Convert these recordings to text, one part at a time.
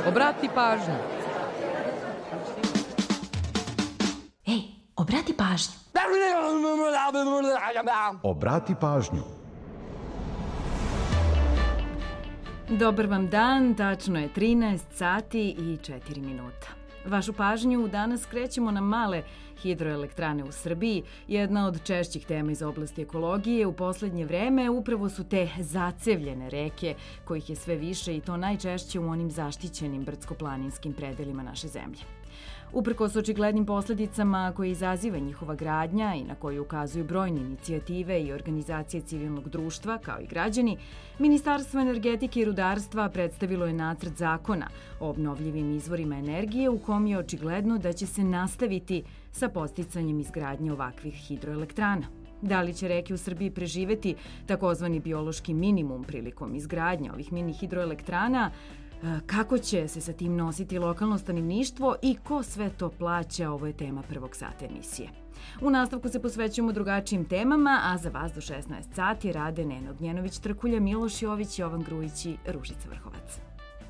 Obrati pažnju. Ej, obrati pažnju. Obrati pažnju. Dobar vam dan, tačno je 13 sati i 4 minuta. Vašu pažnju danas skrećemo na male hidroelektrane u Srbiji. Jedna od češćih tema iz oblasti ekologije u poslednje vreme upravo su te zacevljene reke, kojih je sve više i to najčešće u onim zaštićenim brdsko-planinskim predelima naše zemlje. Uprkos očiglednim posledicama koje izaziva njihova gradnja i na koju ukazuju brojne inicijative i organizacije civilnog društva, kao i građani, Ministarstvo energetike i rudarstva predstavilo je nacrt zakona o obnovljivim izvorima energije u kom je očigledno da će se nastaviti sa podsticanjem izgradnje ovakvih hidroelektrana. Da li će reke u Srbiji preživeti takozvani biološki minimum prilikom izgradnje ovih mini hidroelektrana, kako će se sa tim nositi lokalno stanovništvo i ko sve to plaća, ovo je tema prvog sata emisije. U nastavku se posvećujemo drugačijim temama, a za vas do 16 sati rade Nena Ognjenović-Trkulja, Miloš Jović, Jovan Grujić i Ružica Vrhovac.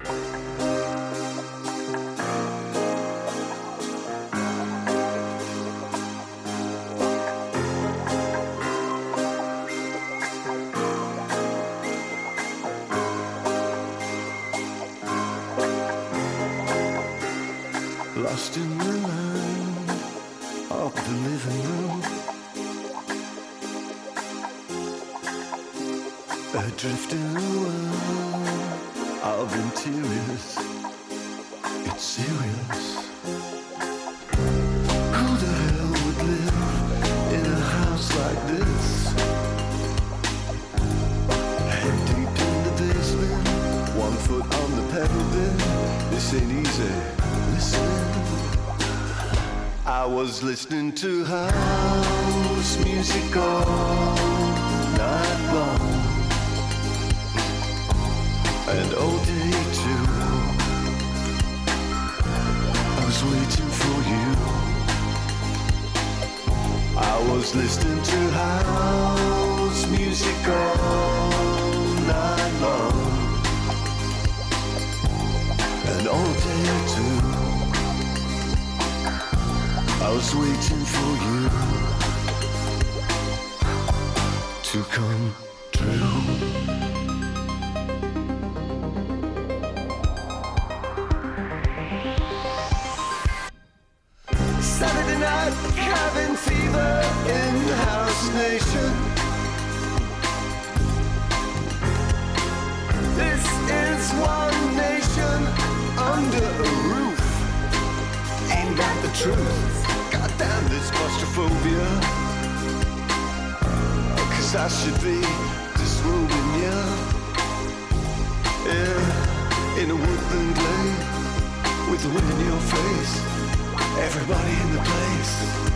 Lost in the land of the living room, adrift in a world of interiors. It's serious. Who the hell would live in a house like this? Head deep in the basement, 1 foot on the pedal bin. This ain't easy. I was listening to house music all night long, and all day too. I was waiting for you. I was listening to house music all night long, and all day too. I was waiting for you to come true. Saturday night, cabin fever in House Nation. This is one nation under a roof. Ain't that the truth? Goddamn this claustrophobia, 'cause I should be disrobing you. Yeah, in a woodland glade, with the wind in your face, everybody in the place,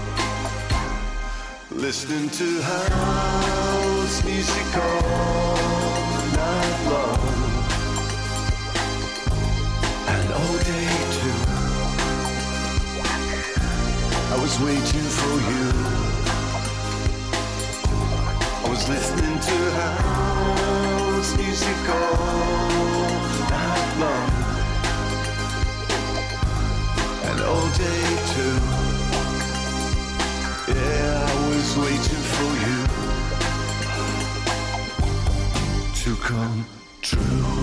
listening to house music all night long, and all day too. I was waiting for you. I was listening to house music all night long, and all day too. Yeah, I was waiting for you to come true.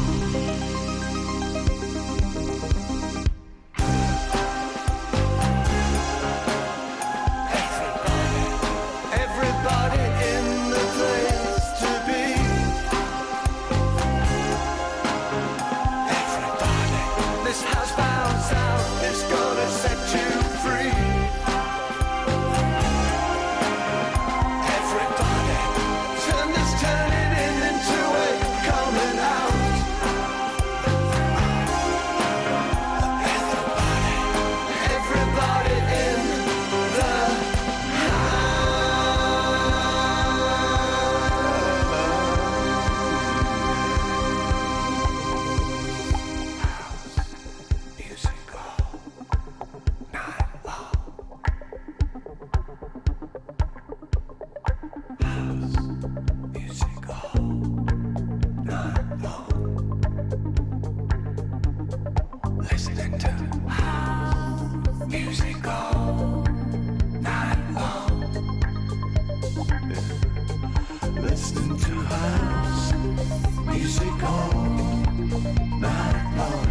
music all night long.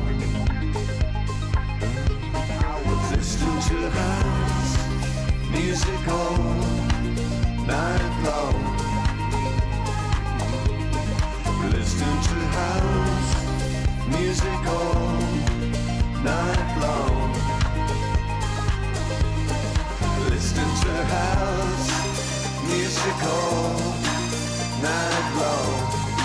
I was listening to house music all night long. Listening to house music all night long. Listening to house music all night long.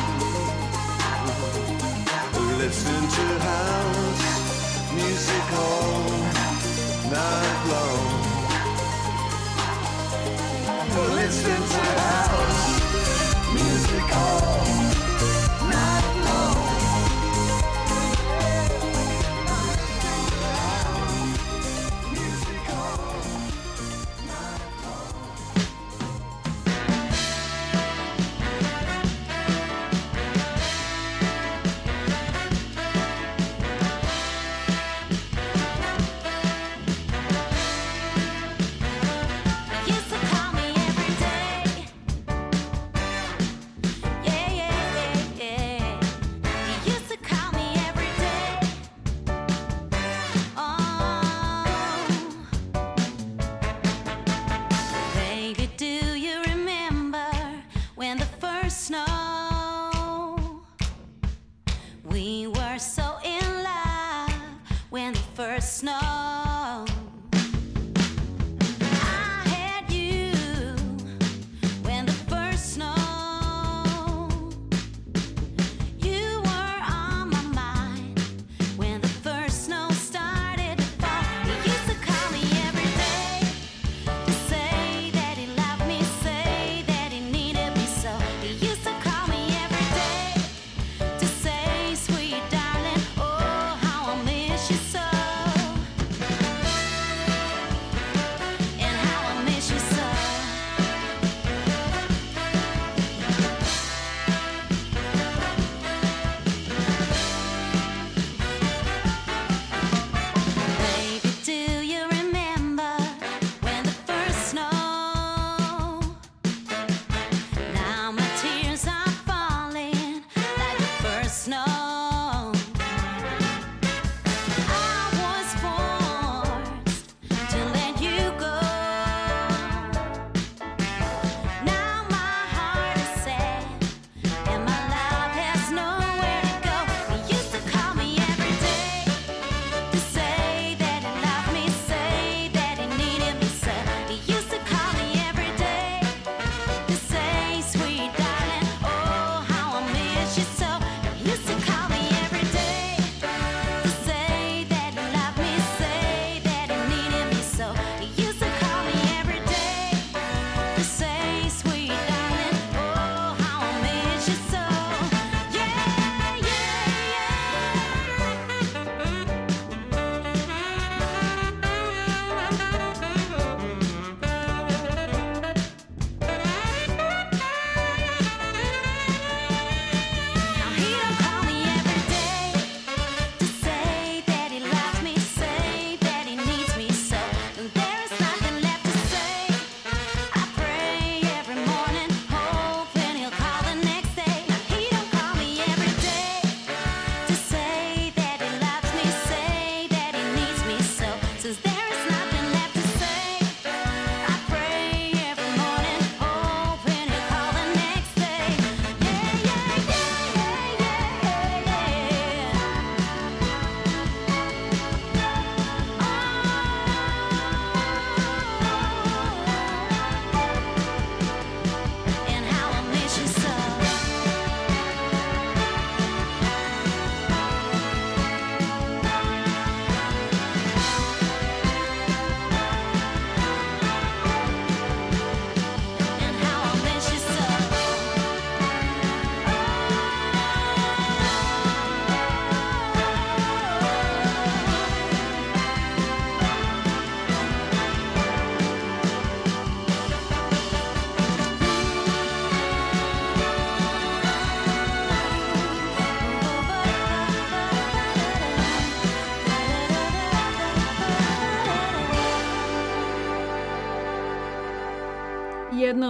Listening to house music all night long. Listening to house music all night long. Music all night long. Used to call me every day. Yeah, yeah, yeah, yeah. You used to call me every day. Oh, baby, do you remember when the first snow? We were so in love when the first snow. I had you when the first snow. You were on my mind when the first snow started to fall. You used to call me every day to say that he loved me, say that he needed me so. You used to call me every day to say, sweet darling, oh, how I miss you so.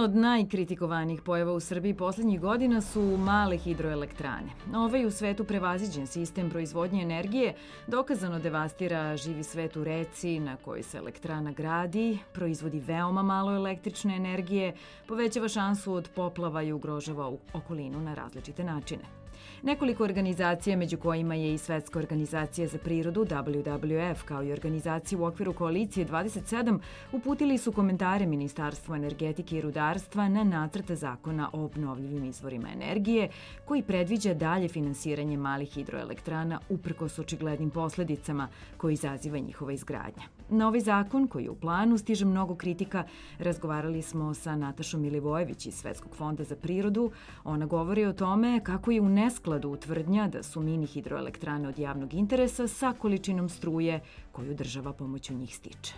Jedna od najkritikovanijih pojava u Srbiji poslednjih godina su male hidroelektrane. Ovaj u svetu prevaziđen sistem proizvodnje energije dokazano devastira živi svet u reci na kojoj se elektrana gradi, proizvodi veoma malo električne energije, povećava šansu od poplava i ugrožava okolinu na različite načine. Nekoliko organizacija, među kojima je i Svetska organizacija za prirodu WWF, kao i organizacije u okviru koalicije 27, uputili su komentare Ministarstvu energetike i rudarstva na nacrt zakona o obnovljivim izvorima energije, koji predviđa dalje finansiranje malih hidroelektrana uprkos očiglednim posledicama koje izaziva njihova izgradnja. Na ovaj zakon, koji je u planu, stiže mnogo kritika. Razgovarali smo sa Natašom Milivojević iz Svetskog fonda za prirodu. Ona govori o tome kako je u neskladu utvrdnja da su mini hidroelektrane od javnog interesa sa količinom struje koju država pomoću njih stiče.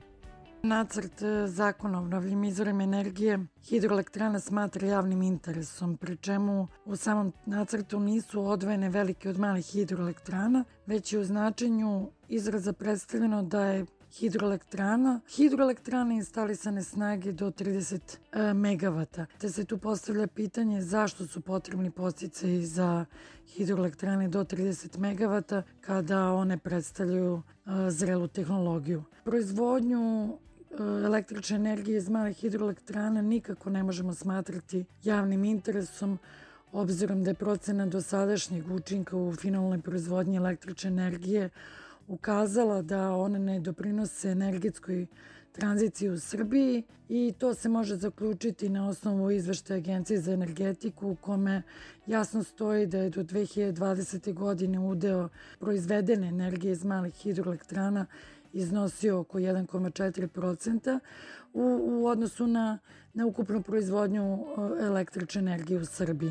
Nacrt zakona o obnovljivim izvorima energije hidroelektrana smatra javnim interesom, pri čemu u samom nacrtu nisu odvojene velike od malih hidroelektrana, već je u značenju izraza predstavljeno da je hidroelektrane instalisane snage do 30 megavata. Te se tu postavlja pitanje zašto su potrebni podsticaji za hidroelektrane do 30 megavata kada one predstavljaju zrelu tehnologiju. Proizvodnju električne energije iz malih hidroelektrana nikako ne možemo smatrati javnim interesom, obzirom da je procena dosadašnjeg učinka u finalnoj proizvodnji električne energije ukazala da one ne doprinose energetskoj tranziciji u Srbiji i to se može zaključiti na osnovu izveštaja Agencije za energetiku u kome jasno stoji da je do 2020. godine udeo proizvedene energije iz malih hidroelektrana iznosio oko 1,4% u odnosu na ukupnu proizvodnju električne energije u Srbiji.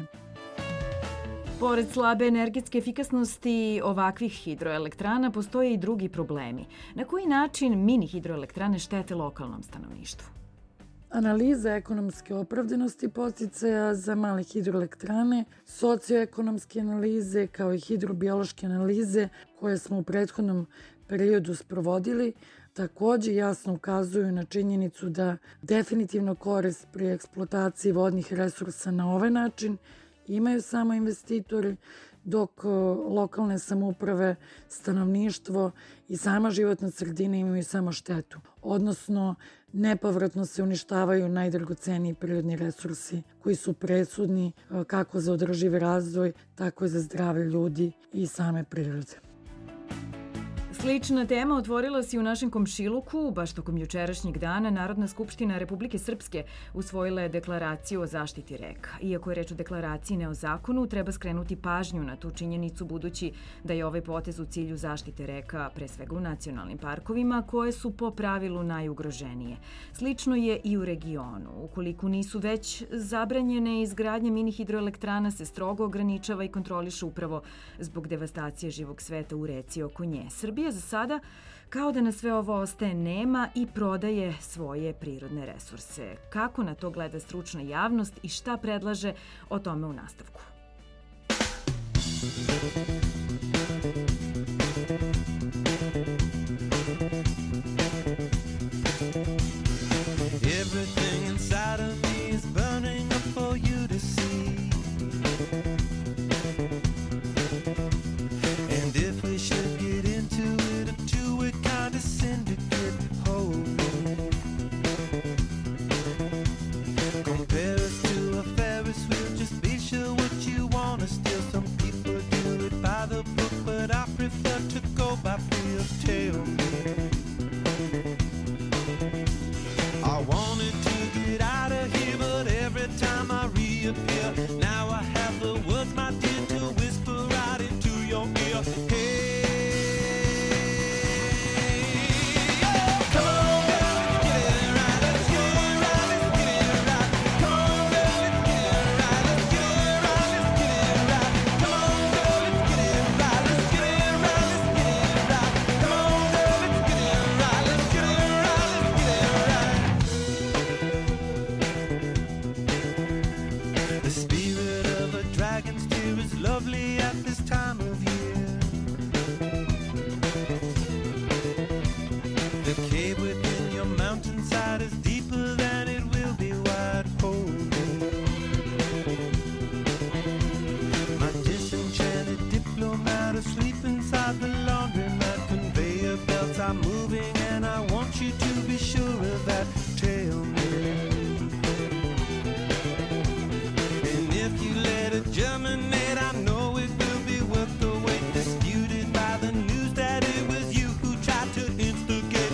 Pored slabe energetske efikasnosti ovakvih hidroelektrana postoje i drugi problemi. Na koji način mini hidroelektrane štete lokalnom stanovništvu? Analiza ekonomske opravdanosti podsticaja za male hidroelektrane, socioekonomske analize kao i hidrobiološke analize koje smo u prethodnom periodu sprovodili takođe jasno ukazuju na činjenicu da definitivno korist pri eksploataciji vodnih resursa na ovaj način imaju samo investitori, dok lokalne samouprave, stanovništvo i sama životna sredina imaju samo štetu. Odnosno, nepovratno se uništavaju najdragoceniji prirodni resursi koji su presudni kako za održivi razvoj, tako i za zdravlje ljudi i same prirode. Slična tema otvorila se i u našem komšiluku. Baš tokom jučerašnjeg dana Narodna skupština Republike Srpske usvojila je deklaraciju o zaštiti reka. Iako je reč o deklaraciji, ne o zakonu, treba skrenuti pažnju na tu činjenicu budući da je ovaj potez u cilju zaštite reka pre svega u nacionalnim parkovima koje su po pravilu najugroženije. Slično je i u regionu. Ukoliko nisu već zabranjene, izgradnja mini hidroelektrana se strogo ograničava i kontroliše upravo zbog devastacije živog sveta u reci oko nje. Srbija za sada kao da na sve ovo ostaje nema i prodaje svoje prirodne resurse. Kako na to gleda stručna javnost i šta predlaže, o tome u nastavku. Everything inside of me is burning up for you to see. And if we should get into it, a two-way kind of syndicate holding. Compare us to a Ferris wheel, just be sure what you want to steal. Some people do it by the book, but I prefer to go by feel. Tell me. I wanted to get out of here, but every time I reappear, now I have the words, my dear, to whisper right into your ear. Hey, come on, girl, let's get it right. Let's get it right. Let's get it right. Come on, girl, let's get it right. Let's get it right. Let's get it right. Come on, girl, let's get it right. Let's get it right. Let's get it right. Come on, I'm moving, and I want you to be sure of that. Tell me. And if you let it germinate, I know it will be worth the wait. Disputed by the news that it was you who tried to instigate.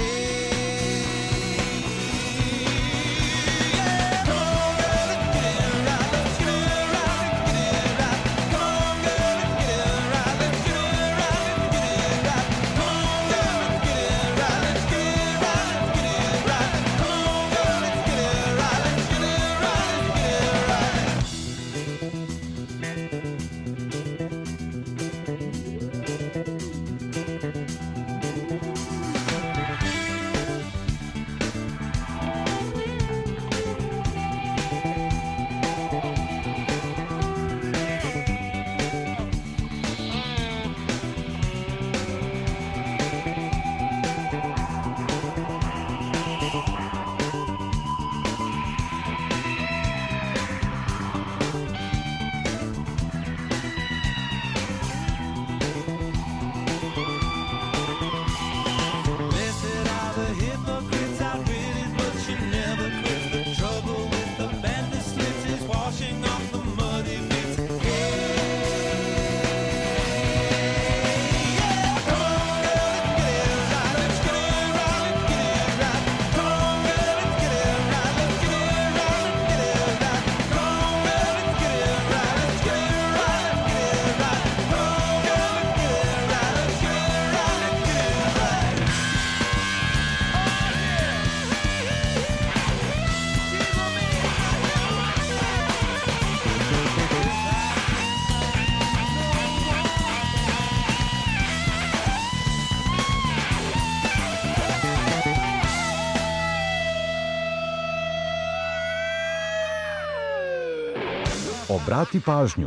Obrati pažnju.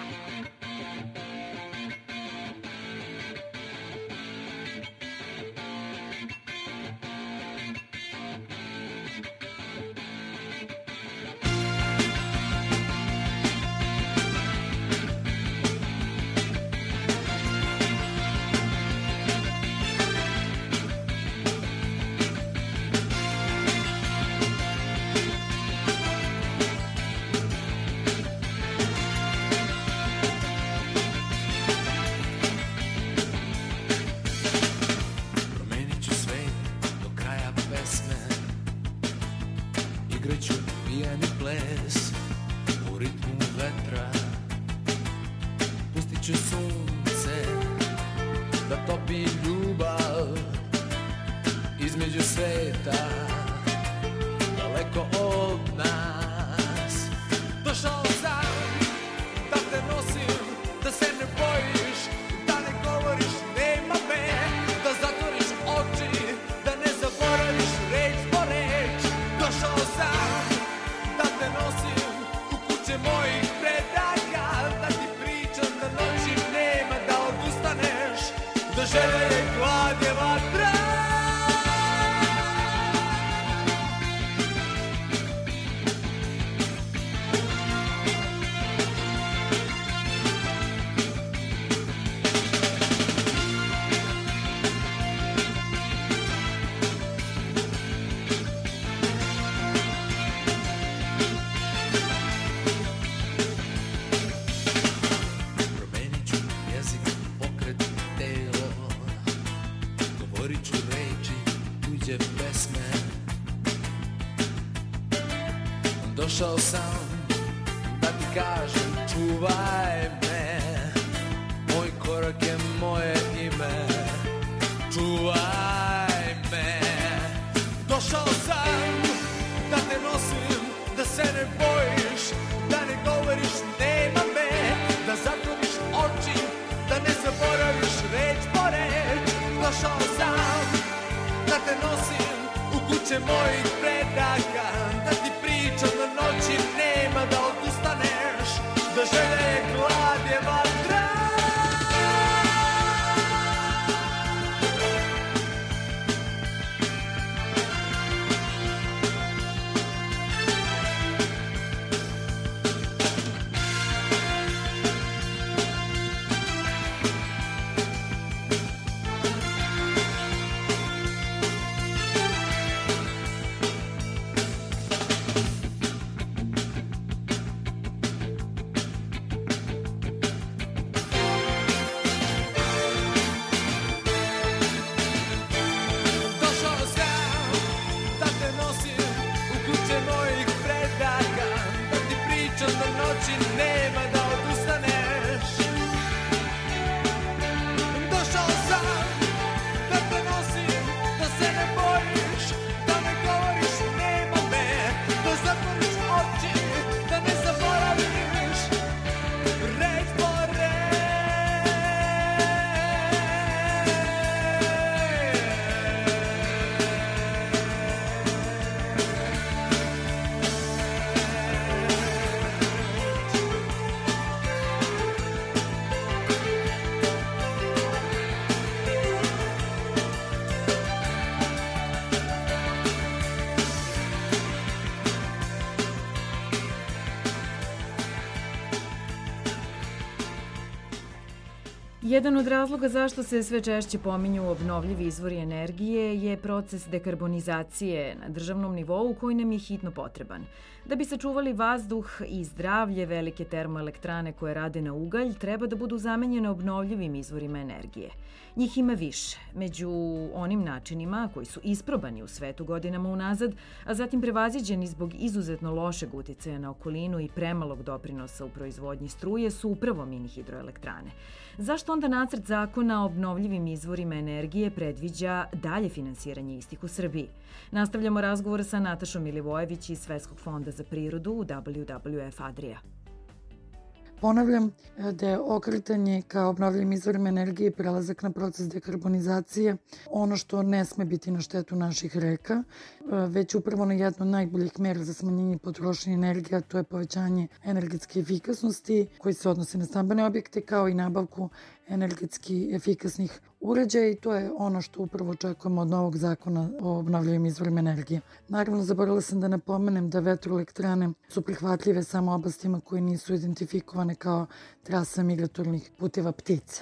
Igraću pijani ples u ritmu vetra. Pustit ću sunce da topi ljubav između sveta, daleko od nas. Došao sam da te nosim, da se ne bojiš, da ne govoriš nema me, da zatvoriš oči, da ne zaboraviš reč po reč. Došao sam da te nosim u kuće mojih predaka, da ti pričam da noći nema, da odustaneš, da želja je glad je vatra. Došao sam da ti kažem čuvaj me, moj korak je moje ime, čuvaj me. Došao sam da te nosim, da se ne bojiš, da ne govoriš nema me, da zatvoriš oči, da ne zaboraviš reč po reč. Došao sam da te nosim u kuće mojih predaka, da ti pričam da noći nema, da odustaneš, da želja je glad je vatra. Jedan od razloga zašto se sve češće pominju obnovljivi izvori energije je proces dekarbonizacije na državnom nivou koji nam je hitno potreban. Da bi sačuvali vazduh i zdravlje, velike termoelektrane koje rade na ugalj treba da budu zamenjene obnovljivim izvorima energije. Njih ima više. Među onim načinima koji su isprobani u svetu godinama unazad, a zatim prevaziđeni zbog izuzetno lošeg uticaja na okolinu i premalog doprinosa u proizvodnji struje su upravo mini hidroelektrane. Zašto onda nacrt zakona o obnovljivim izvorima energije predviđa dalje finansiranje istih u Srbiji? Nastavljamo razgovor sa Natašom Milivojević iz Svetskog fonda za prirodu WWF Adria. Ponavljam da je okretanje ka obnovljivim izvorima energije i prelazak na proces dekarbonizacije ono što ne sme biti na štetu naših reka, već upravo na jednu od najboljih mera za smanjenje potrošnje energije, a to je povećanje energetske efikasnosti koji se odnose na stambene objekte kao i nabavku energetski efikasnih uređaja i to je ono što upravo očekujemo od novog zakona o obnovljivim izvorima energije. Naravno, zaboravila sam da napomenem da vetroelektrane su prihvatljive samo oblastima koje nisu identifikovane kao trasa migratornih puteva ptica.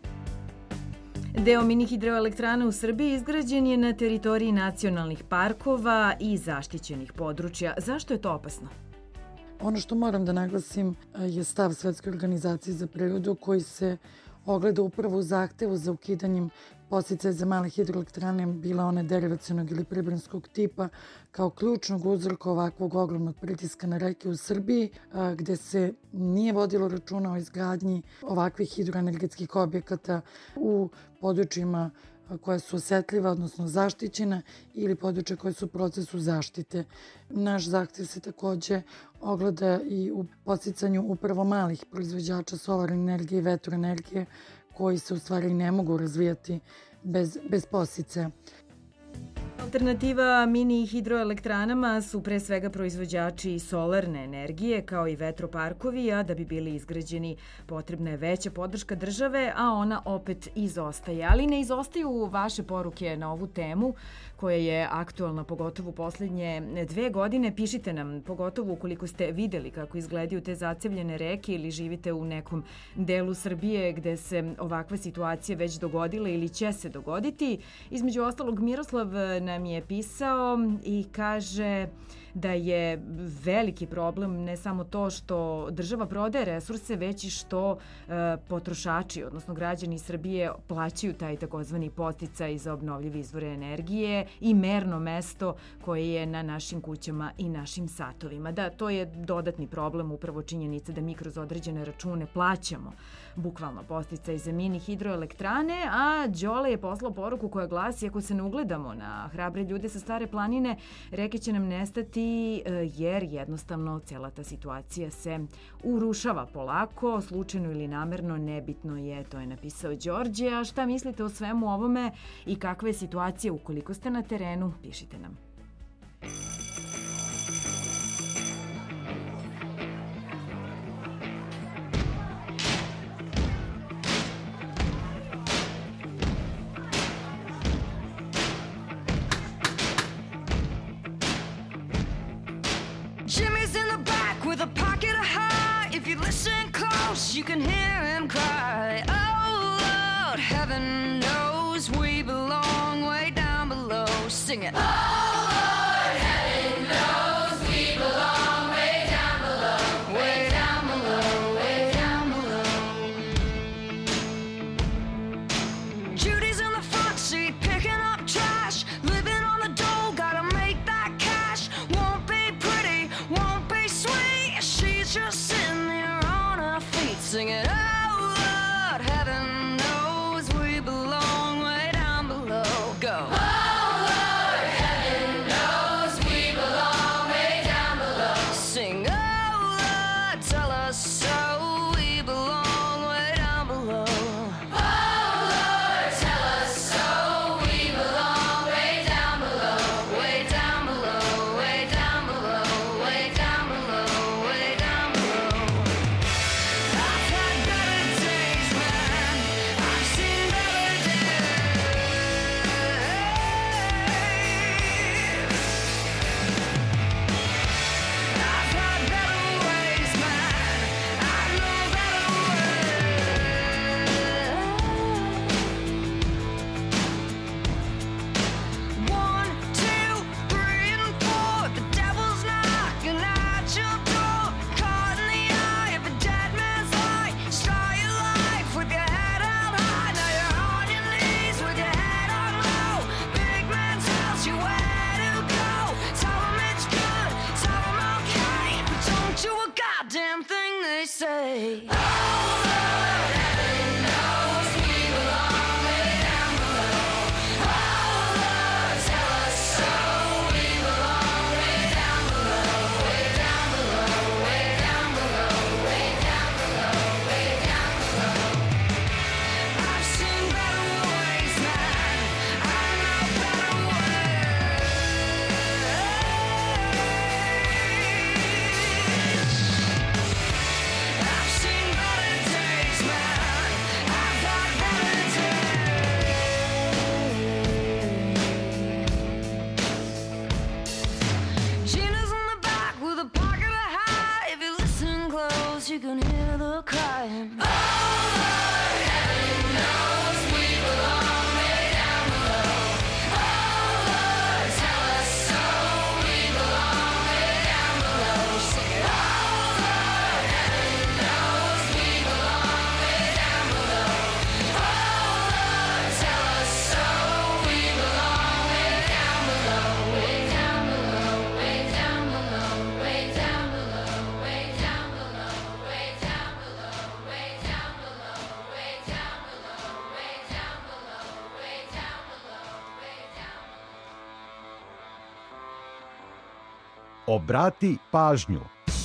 Deo mini hidroelektrana u Srbiji izgrađen je na teritoriji nacionalnih parkova i zaštićenih područja. Zašto je to opasno? Ono što moram da naglasim je stav Svetske organizacije za prirodu koji se ogleda upravo u zahtevu za ukidanjem podsticaja za male hidroelektrane, bila one derivacionog ili pribramskog tipa, kao ključnog uzroka ovakvog ogromnog pritiska na reke u Srbiji, gde se nije vodilo računa o izgradnji ovakvih hidroenergetskih objekata u područjima koja su osetljiva, odnosno zaštićena ili područja koje su u procesu zaštite. Naš zahtev se takođe ogleda i u podsticanju upravo malih proizvođača solarne energije i vetroenergije koji se u stvari ne mogu razvijati bez podsticaja. Alternativa mini hidroelektranama su pre svega proizvođači solarne energije kao i vetroparkovi, a da bi bili izgrađeni potrebna je veća podrška države, a ona opet izostaje. Ali ne izostaju vaše poruke na ovu temu koja je aktualna pogotovo u poslednje 2 godine. Pišite nam, pogotovo ukoliko ste videli kako izgledaju te zacevljene reke ili živite u nekom delu Srbije gde se ovakva situacija već dogodila ili će se dogoditi. Između ostalog, Miroslav nam je pisao i kaže da je veliki problem ne samo to što država prodaje resurse, već i što potrošači, odnosno građani Srbije, plaćaju taj takozvani podsticaj za obnovljive izvore energije i merno mesto koje je na našim kućama i našim satovima. Da, to je dodatni problem, upravo činjenica da mi kroz određene račune plaćamo bukvalno podsticaj za mini hidroelektrane, a Đole je poslao poruku koja glasi: ako se ne ugledamo na hrabre ljude sa Stare planine, reke će nam nestati jer jednostavno cela ta situacija se urušava polako, slučajno ili namerno, nebitno je, to je napisao Đorđe. A šta mislite o svemu ovome i kakva je situacija ukoliko ste na terenu? Pišite nam. Jimmy's in the back with a pocket of heart. If you listen close, you can hear him cry. Oh, Lord, heaven knows we belong way down below. Sing it. Oh, Lord, heaven knows we belong way down below. Way down below, way down below. Judy's in the front seat picking up trash. Living on the dole, gotta make that cash. Won't be pretty, won't be sweet. She's just sitting there on her feet singing, oh Lord, heaven knows we belong way down below. Go. Oh Lord, heaven Obrati pažnju.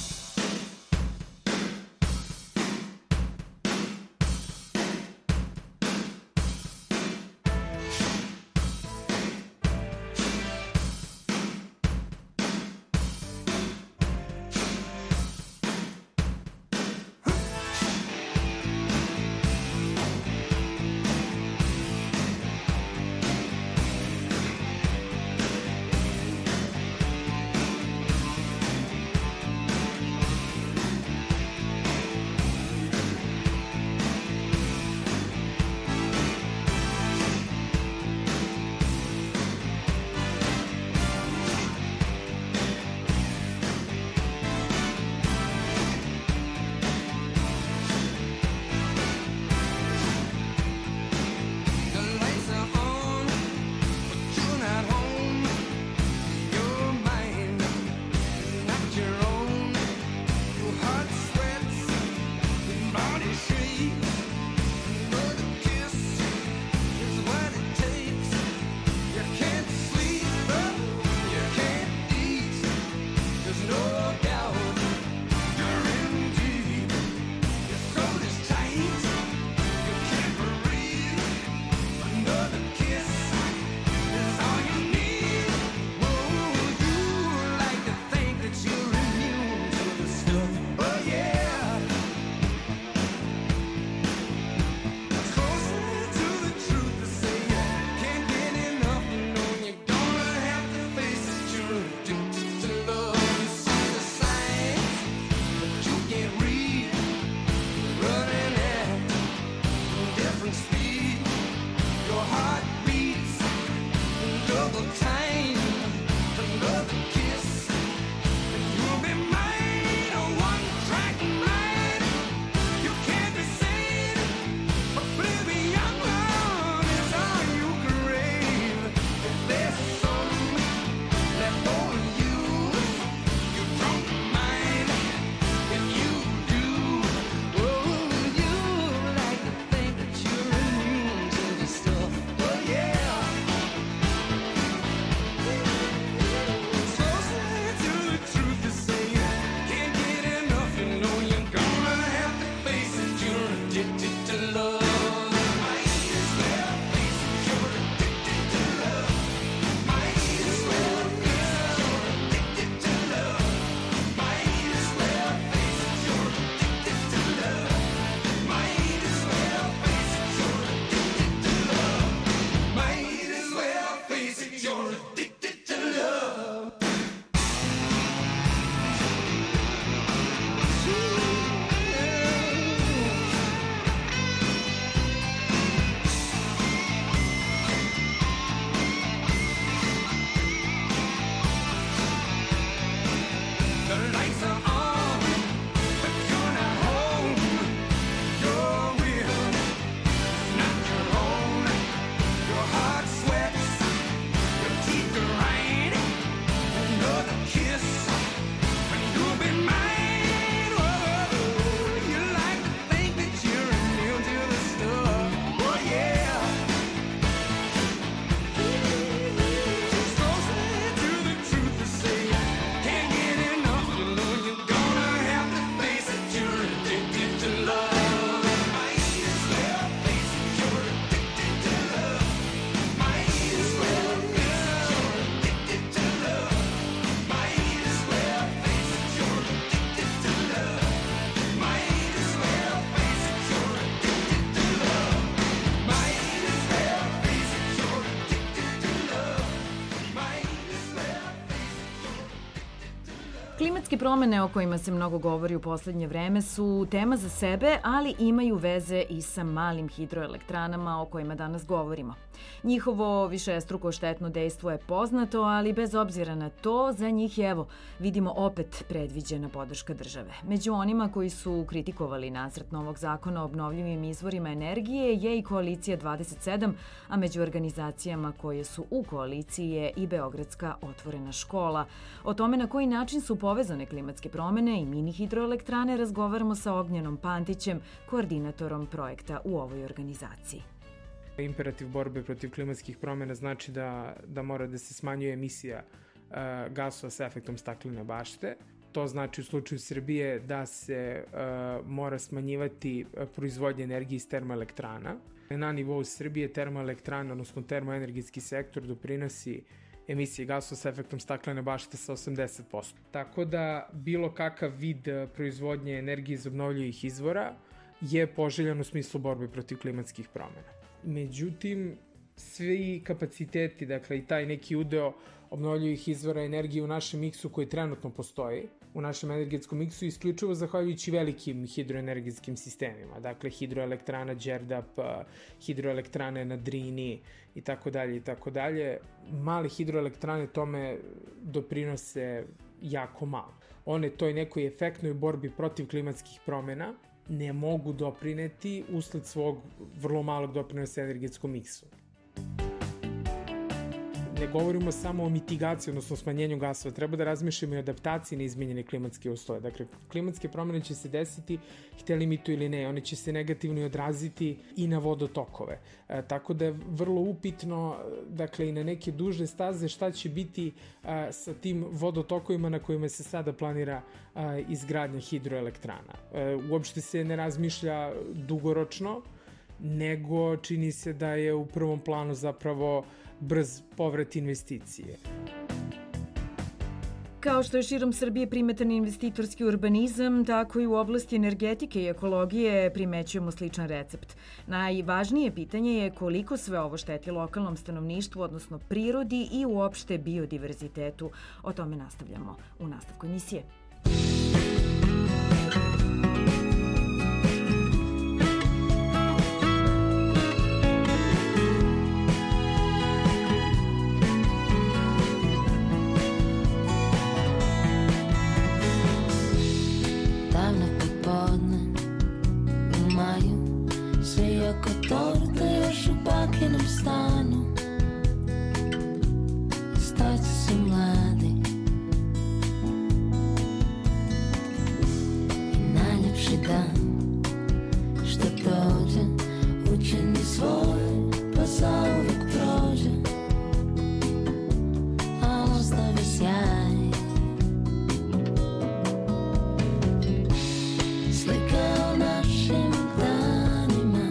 Klimatske promene o kojima se mnogo govori u poslednje vreme su tema za sebe, ali imaju veze i sa malim hidroelektranama o kojima danas govorimo. Njihovo višestruko štetno dejstvo je poznato, ali bez obzira na to, za njih je, vidimo opet predviđena podrška države. Među onima koji su kritikovali nacrt novog zakona o obnovljivim izvorima energije je i Koalicija 27, a među organizacijama koje su u koaliciji je i Beogradska otvorena škola. O tome na koji način su povezane klimatske promene i mini hidroelektrane razgovaramo sa Ognjenom Pantićem, koordinatorom projekta u ovoj organizaciji. Imperativ borbe protiv klimatskih promjena znači da mora da se smanjuje emisija gasova sa efektom staklene bašte. To znači u slučaju Srbije da se mora smanjivati proizvodnja energije iz termoelektrana. Na nivou Srbije termoelektrana, odnosno termoenergetski sektor doprinosi emisije gasova sa efektom staklene bašte sa 80%. Tako da bilo kakav vid proizvodnje energije iz obnovljivih izvora je poželjan u smislu borbe protiv klimatskih promena. Međutim, svi kapaciteti, dakle i taj neki udeo obnovljivih izvora energije u našem miksu koji trenutno postoji, u našem energetskom miksu, isključivo zahvaljujući velikim hidroenergetskim sistemima. Dakle, hidroelektrana Đerdap, hidroelektrane na Drini i tako dalje i tako dalje. Male hidroelektrane tome doprinose jako malo. One toj nekoj efektnoj borbi protiv klimatskih promena ne mogu doprineti usled svog vrlo malog doprinosa energetskom miksu. Ne govorimo samo o mitigaciji, odnosno smanjenju gasova, treba da razmišljamo i o adaptaciji na izmenjene klimatske uslove. Dakle, klimatske promene će se desiti, hteli mi to ili ne, one će se negativno odraziti i na vodotokove. Tako da je vrlo upitno, dakle, i na neke duže staze šta će biti sa tim vodotokovima na kojima se sada planira izgradnja hidroelektrana. Uopšte se ne razmišlja dugoročno, nego čini se da je u prvom planu zapravo brz povrat investicije. Kao što je širom Srbije primetan investitorski urbanizam, tako i u oblasti energetike i ekologije primećujemo sličan recept. Najvažnije pitanje je koliko sve ovo šteti lokalnom stanovništvu, odnosno prirodi i uopšte biodiverzitetu. O tome nastavljamo u nastavku emisije. Oko torte još u bakinom stanu, starci su mladi i najljepši dan što dođe, učini svoj pa zauvek prođe, a ostavi sjaj. Slika o našim danima,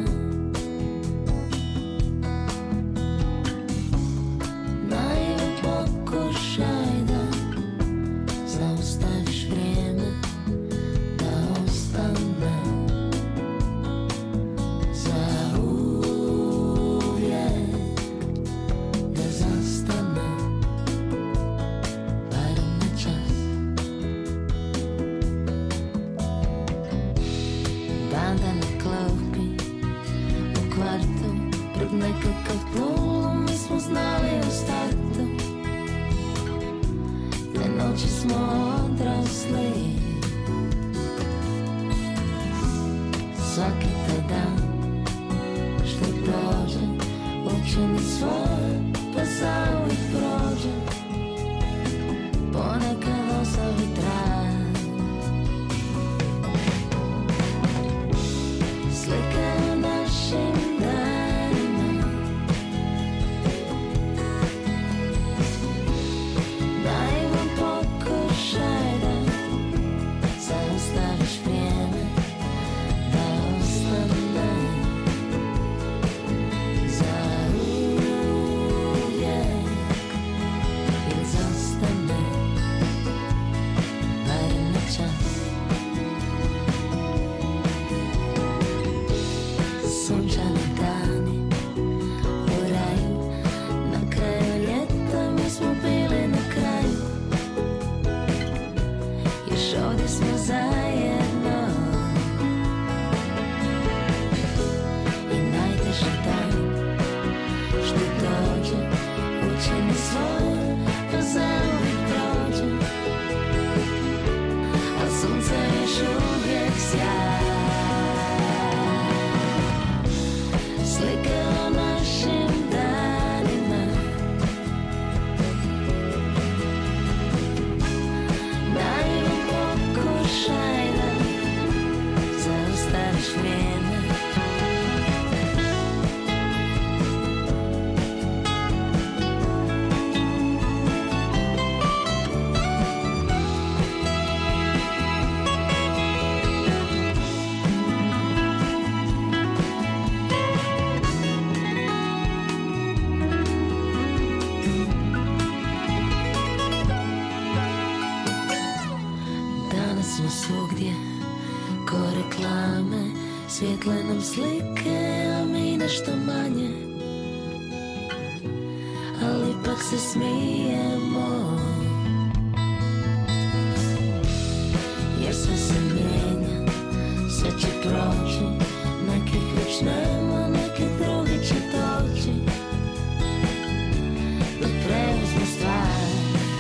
nekakav plum, mi smo znali u startu, te noći smo odrasli. Svaki taj dan što dođe, učini svoj pa zauvijek prođe, ponekad ostavi trag. Slika o našim zaustaviš vrijeme da ostane. slike, a mi nešto manje, ali ipak se smijemo, jer sve se mijenja, sve će proći, nekih već nema, neki drugi će doći da preuzmu stvar.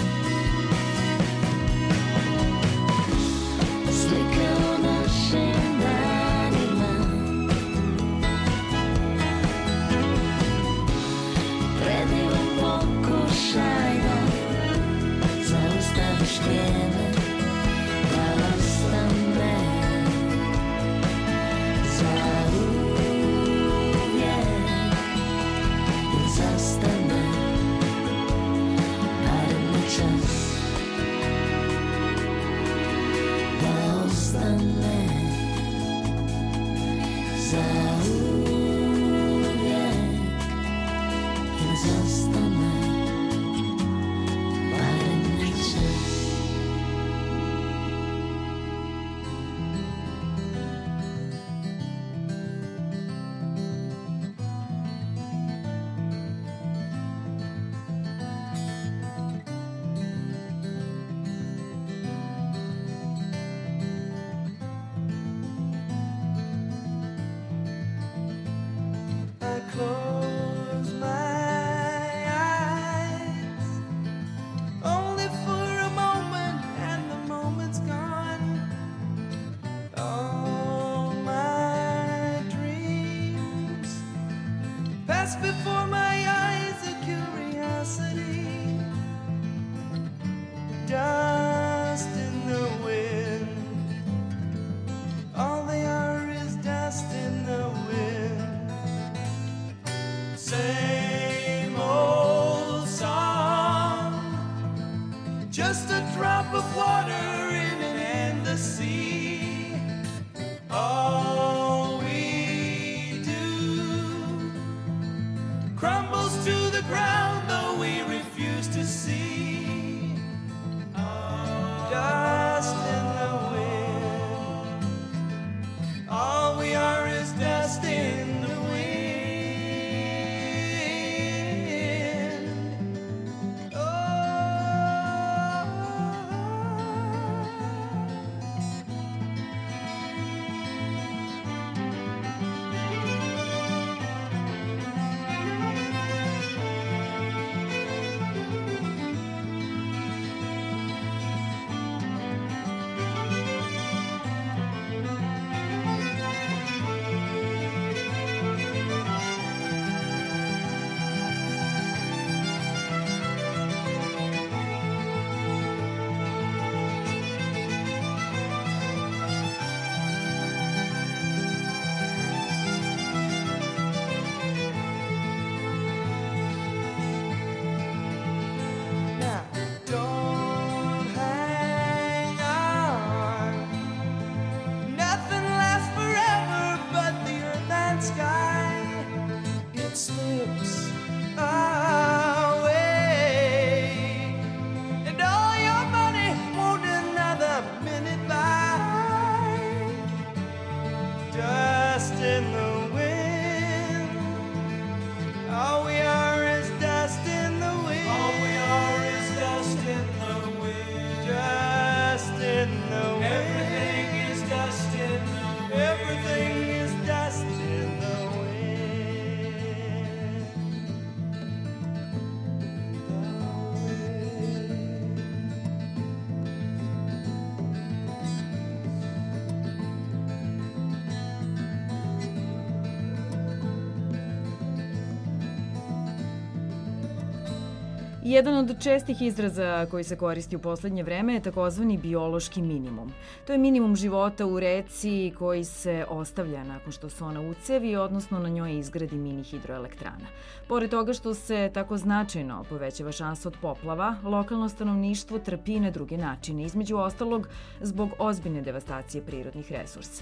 Slike o našim danima, predivan pokušaj da zaustaviš vrijeme, da ostane zastane, barem na čas, da ostane zauvijek i zastane, barem na čas. Close my eyes, only for a moment, and the moment's gone. All my dreams pass before my eyes, a curiosity, dust in the wind. All they are is dust in the wind. Same old song, just a drop of water in an endless sea. All we do crumbles to the ground, though we refuse to see. Dust in the wind. All we are is dust in the wind. Jedan od čestih izraza koji se koristi u poslednje vreme je takozvani biološki minimum. To je minimum života u reci koji se ostavlja nakon što se ona ucevi, odnosno na njoj izgradi mini hidroelektrana. Pored toga što se tako značajno povećava šansa od poplava, lokalno stanovništvo trpi i na druge načine, između ostalog zbog ozbiljne devastacije prirodnih resursa.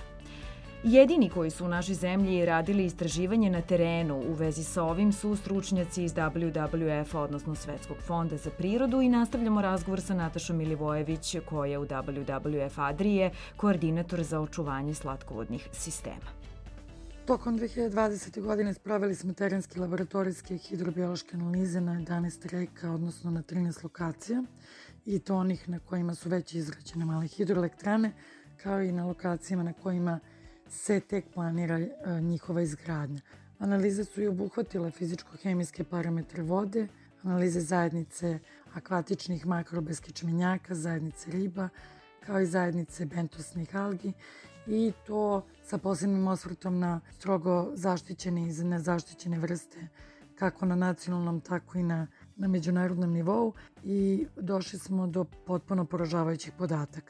Jedini koji su u našoj zemlji radili istraživanje na terenu u vezi sa ovim su stručnjaci iz WWF-a, odnosno Svetskog fonda za prirodu, i nastavljamo razgovor sa Natašom Milivojević, koja u WWF Adrije koordinator za očuvanje slatkovodnih sistema. Tokom 2020. godine spravili smo terenske laboratorijske hidrobiološke analize na 11 reka, odnosno na 13 lokacija, i to onih na kojima su već izgrađene male hidroelektrane, kao i na lokacijama na kojima se tek planira njihova izgradnja. Analize su i obuhvatile fizičko-hemijske parametre vode, analize zajednice akvatičnih makrobeskičmenjaka, zajednice riba, kao i zajednice bentosnih algi, i to sa posebnim osvrtom na strogo zaštićene i nezaštićene vrste, kako na nacionalnom, tako i na međunarodnom nivou, i došli smo do potpuno poražavajućih podataka.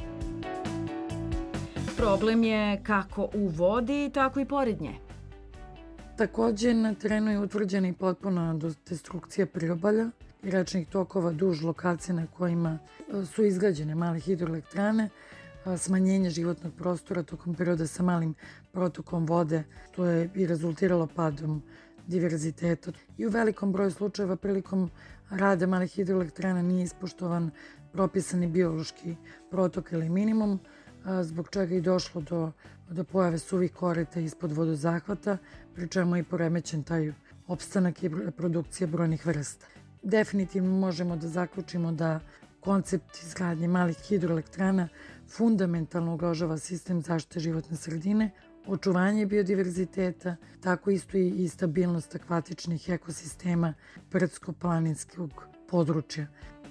Problem je kako u vodi, tako i pored nje. Takođe, na terenu je utvrđena i potpuna destrukcija priobalja i rečnih tokova duž lokacije na kojima su izgrađene male hidroelektrane, smanjenje životnog prostora tokom perioda sa malim protokom vode, to je i rezultiralo padom diverziteta. I u velikom broju slučajeva prilikom rada malih hidroelektrana nije ispoštovan propisani biološki protok ili minimum, zbog čega je došlo do pojave suvih korita ispod vodozahvata, pri čemu je poremećen taj opstanak i reprodukcija brojnih vrsta. Definitivno možemo da zaključimo da koncept izgradnje malih hidroelektrana fundamentalno ugrožava sistem zaštite životne sredine, očuvanje biodiverziteta, tako isto i stabilnost akvatičnih ekosistema brdsko-planinskog područja.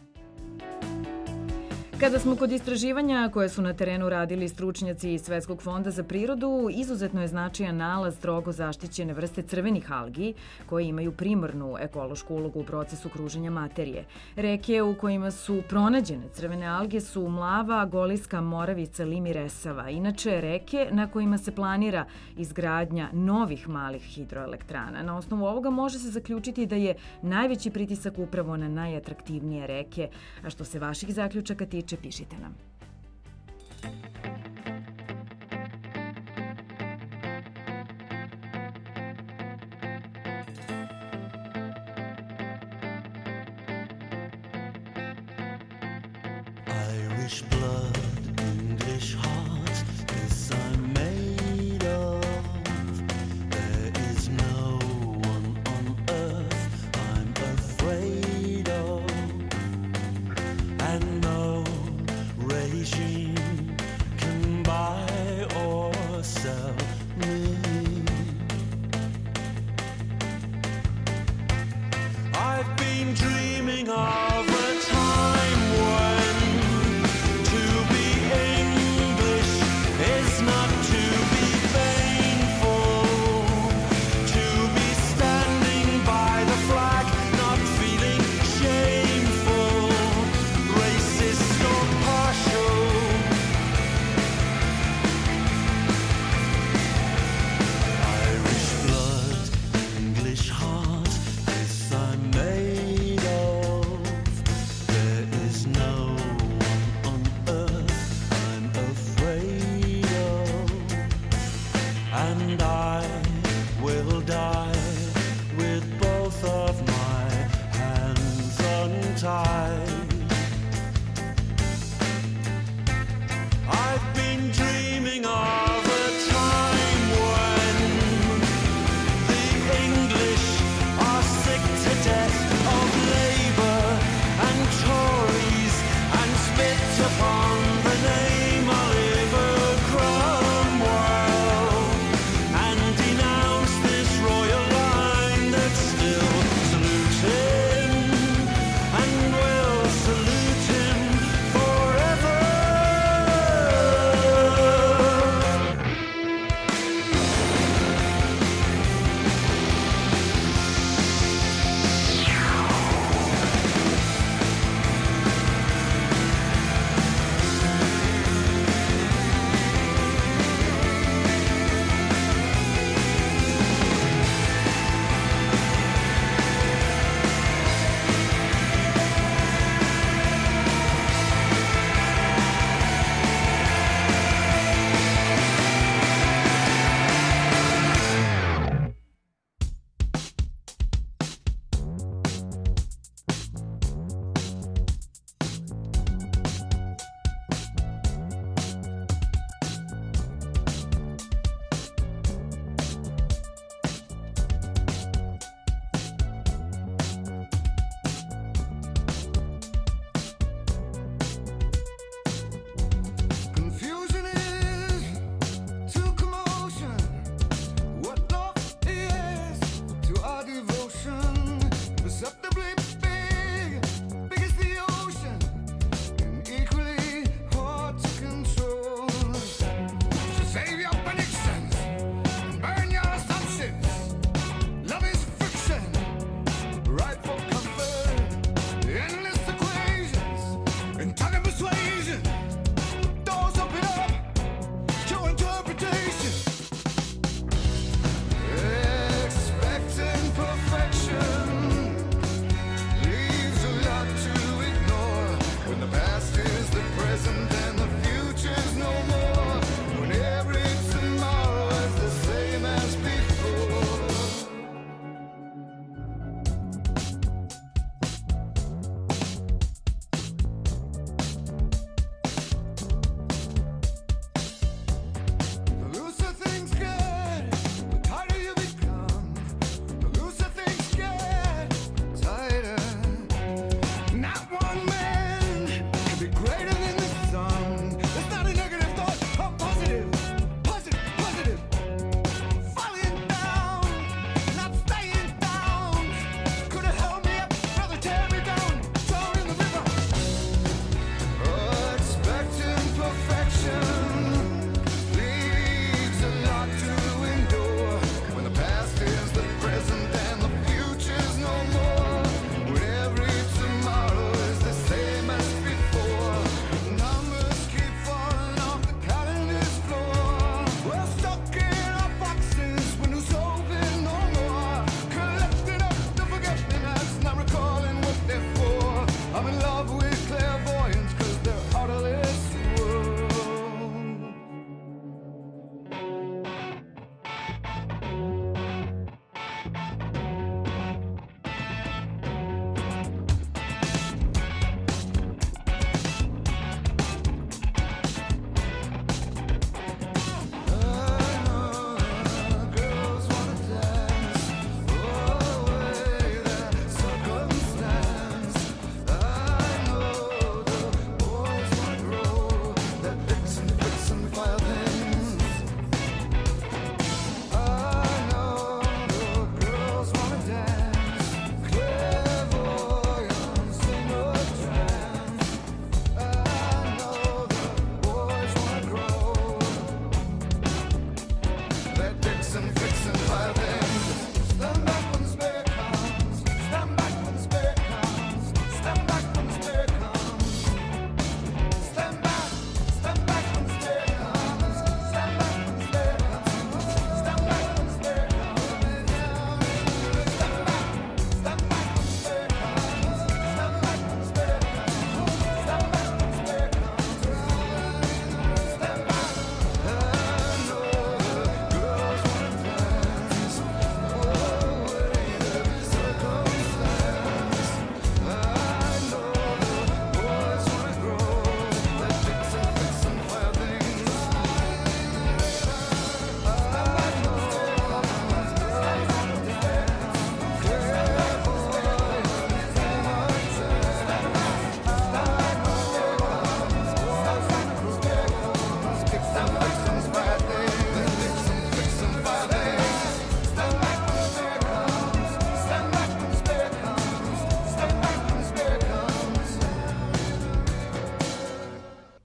Kada smo kod istraživanja koje su na terenu radili stručnjaci iz Svetskog fonda za prirodu, izuzetno je značajan nalaz strogo zaštićene vrste crvenih algi, koje imaju primarnu ekološku ulogu u procesu kruženja materije. Reke u kojima su pronađene crvene alge su Mlava, Goliska, Moravica, Lim i Resava. Inače, reke na kojima se planira izgradnja novih malih hidroelektrana. Na osnovu ovoga može se zaključiti da je najveći pritisak upravo na najatraktivnije reke, a što se vaših zaključaka tiče, pišite nam. Irish blood, English heart.